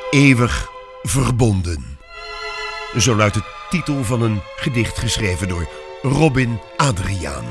Eeuwig verbonden. Zo luidt de titel van een gedicht geschreven door Robin Adriaan.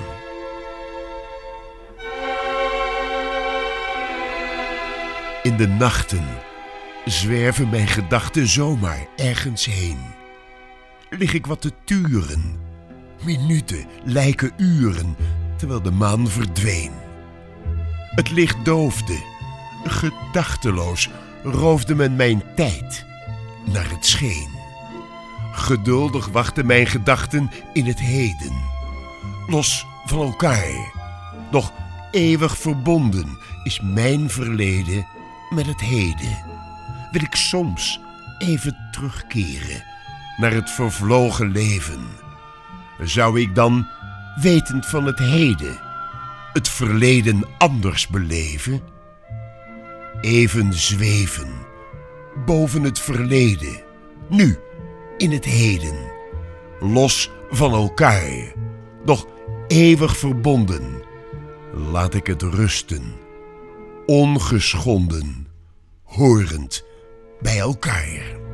In de nachten zwerven mijn gedachten zomaar ergens heen. Lig ik wat te turen. Minuten lijken uren, terwijl de maan verdween. Het licht doofde. Gedachteloos roofde men mijn tijd naar het scheen. Geduldig wachten mijn gedachten in het heden. Los van elkaar, nog eeuwig verbonden is mijn verleden met het heden. Wil ik soms even terugkeren naar het vervlogen leven. Zou ik dan, wetend van het heden, het verleden anders beleven? Even zweven, boven het verleden, nu in het heden. Los van elkaar, nog eeuwig verbonden, laat ik het rusten, ongeschonden, horend bij elkaar.